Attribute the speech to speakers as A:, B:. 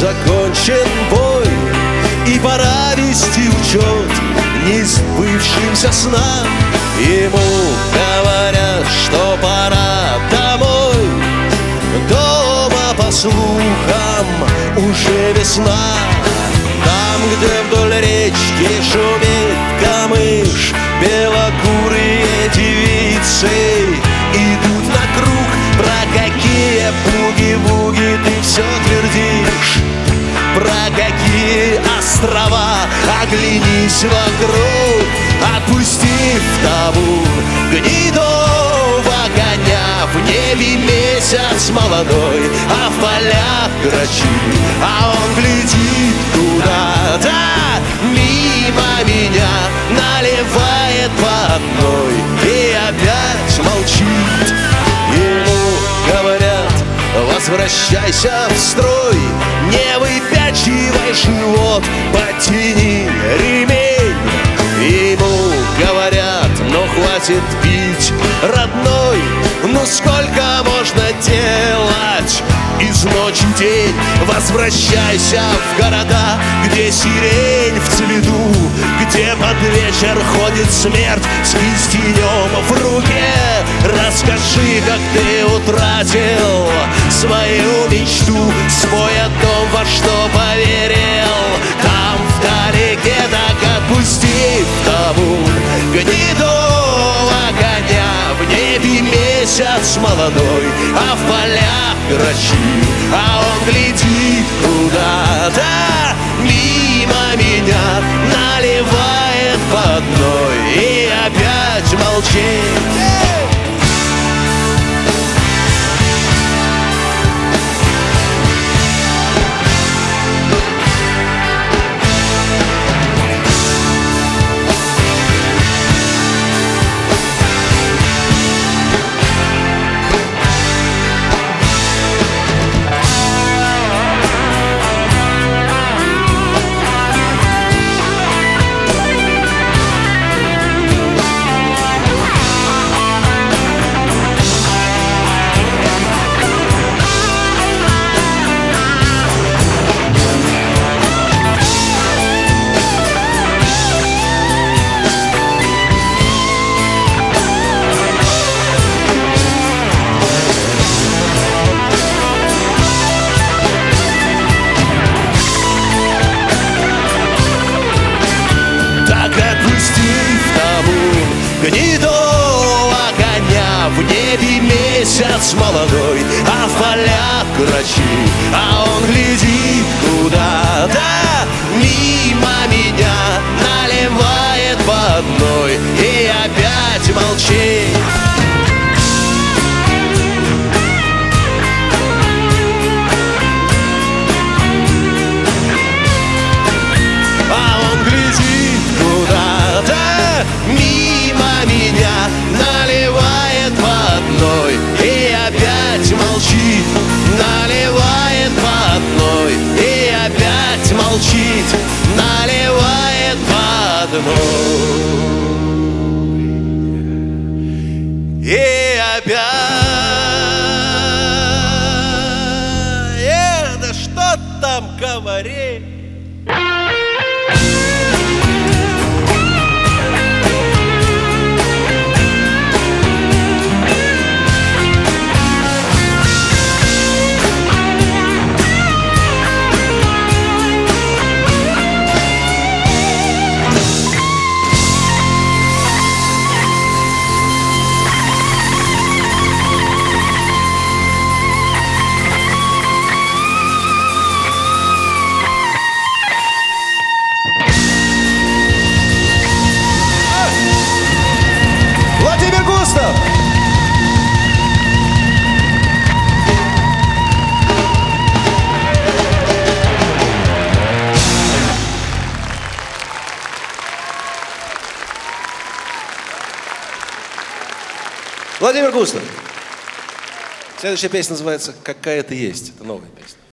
A: закончен бой, и пора вести учет несбывшимся снам. Ему говорят, что пора домой. Дома, по слухам, уже весна. Там, где вдоль речки шумит камыш, белокурые девицы идут на круг. Про какие буги-буги ты все твердишь? Про какие острова? Оглянись вокруг, отпустив табун гнедого коня. В небе месяц молодой, а в полях грачи, а он глядит куда-то мимо меня, наливает по одной и опять молчит. Ему говорят: возвращайся в строй, не выпячивай живот, подтяни ремень. Ему говорят: ну хватит пить, родной, ну сколько можно делать из ночи день? Возвращайся в города, где сирень в цвету, где под вечер ходит смерть с кистенем в руке. Расскажи, как ты утратил свою мечту, свой дом, во что поверил. Там вдалеке, так отпусти табун гнедого коня. В небе месяц молодой, а в полях грачи, а он глядит куда-то мимо меня, наливает по одной и опять молчит. Гнедого коня, в небе месяц молодой, а в полях грачи, а он глядит куда-то мимо меня, наливает по одной и опять молчит. Наливает по одной и опять молчит. Наливает по одной и опять молчит. Наливает по одной и опять. Да что там говорить? Владимир Густав. Следующая песня называется «Какая ты есть». Это новая песня.